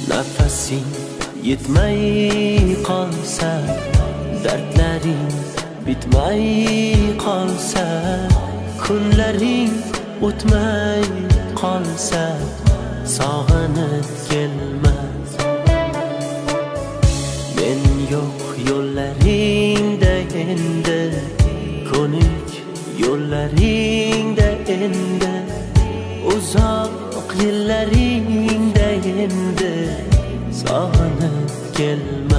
Nafasing yetmay qolsa, dardlaring bitmay qolsa, kunlaring o'tmay qolsa, sog'inib kelma. Men yo'q yo'llaringda endi, ko'nik yo'llaringda endi, uzoq yillaringda endi, sog'inib kelma.